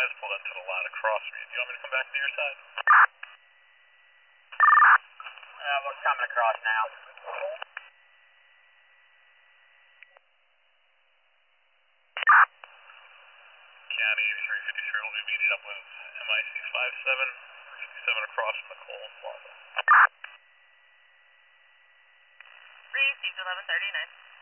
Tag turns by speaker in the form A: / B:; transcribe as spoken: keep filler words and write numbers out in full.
A: guys pulled into the line across me. Do you want me to come back to your side?
B: Uh, we're coming across now.
A: County eighty-three fifty-three will be meeting up with M I C five seven, fifty-seven across McColl Plaza.
C: Received eleven thirty-nine.